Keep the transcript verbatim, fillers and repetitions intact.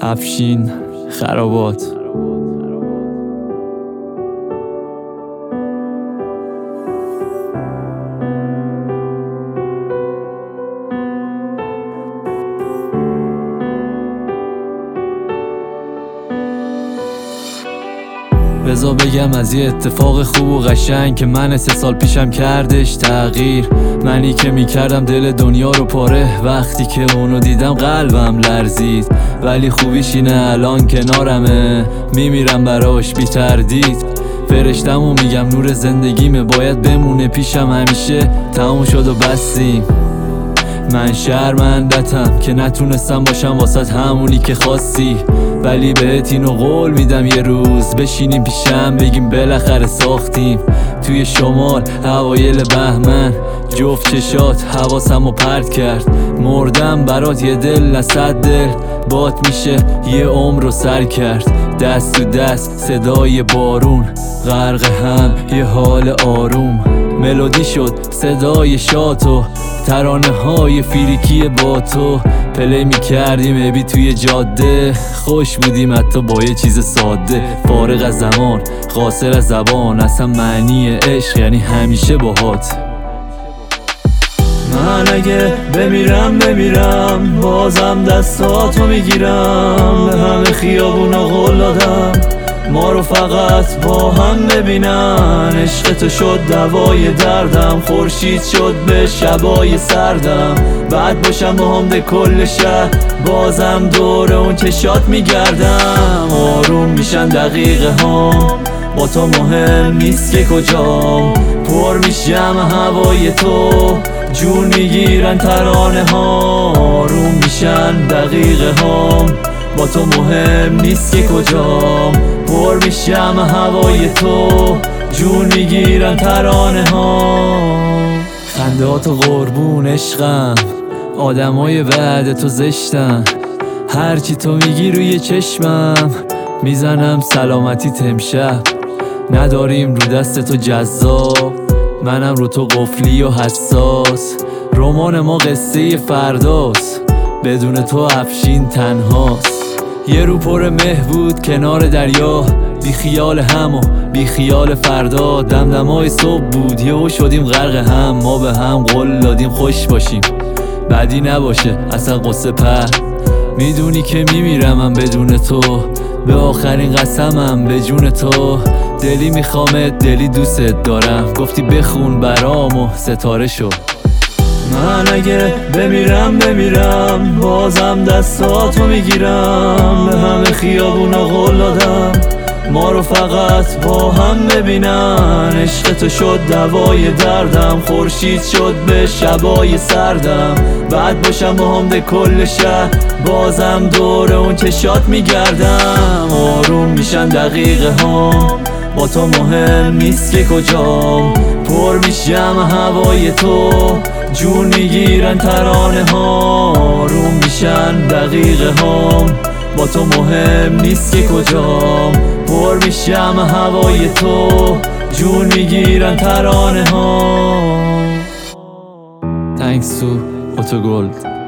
افشین خرابات. بذار بگم از یه اتفاق خوب و قشنگ که من سه سال پیشم کردش تغییر. منی که میکردم دل دنیا رو پاره، وقتی که اونو دیدم قلبم لرزید. ولی خوبیش اینه الان کنارمه، میمیرم براش بی تردید. فرشتم و میگم نور زندگیمه، باید بمونه پیشم همیشه. تموم شد و بستیم، من شرمندتم که نتونستم باشم واسط همونی که خواستی. ولی بهت اینو قول میدم یه روز بشینیم پیشم بگیم بالاخره ساختیم. توی شمال اوایل بهمن جفت چشات حواسمو پرت کرد. مردم برات یه دل نه صد دل، بات میشه یه عمر رو سر کرد. دست تو دست صدای بارون، غرق هم یه حال آروم. ملودی شد صدای شاتو، ترانه های فیریکی با تو. پلی می کردیم ابی توی جاده، خوش بودیم حتی با یه چیز ساده. فارغ از زمان، قاصر از زبان، اصلا معنی عشق یعنی همیشه باهات. من اگه بمیرم بمیرم بازم دستاتو میگیرم. به همه خیابونا قول دادم ما رو فقط با هم ببینن. عشق تو شد دوای دردم، خورشید شد به شبای سردم. بعد باشم با هم به کل شهر، بازم دور اون چشات میگردم. آروم میشن دقیقه ها، با تو مهم نیست که کجام. پر میشم هوای تو، جون میگیرن ترانه ها. آروم میشن دقیقه ها، با تو مهم نیست که کجام. پر میشم هوای تو، جون میگیرن ترانه ها. خندهات و قربون عشقم، آدمای بعد تو زشتن. هرچی تو میگی روی چشمم، میزنم سلامتی امشب. نداریم رو دست تو جذاب، منم رو تو قفلی و حساس. رمان ما قصه فرداست، بدون تو افشین تنهاست. یه رو پر مه بود کنار دریا، بی خیال هم و بی خیال فردا. دمدمای صبح بود یهو شدیم غرق هم. ما به هم قول دادیم خوش باشیم، بعدی نباشه اصلا قصه پر. میدونی که میمیرم من بدون تو، به آخرین قسمم به جون تو. دلی میخوامت دلی دوست دارم، گفتی بخون برام و ستاره شو. من اگه بمیرم بمیرم بازم دستاتو میگیرم. به همه خیابونا قول دادم ما رو فقط با هم ببینن. عشق تو شد دوای دردم، خورشید شد به شبای سردم. بعد باشم با هم به کل شهر، بازم دور اون چشات میگردم. آروم میشن دقیقه ها، با تو مهم نیست که کجام. پر میشم هوای تو، جون میگیرن ترانه ها. آروم میشن دقیقه ها، با تو مهم نیست که کجام. پر میشم هوای تو، جون میگیرن ترانه ها. Thanks to Otto Gold.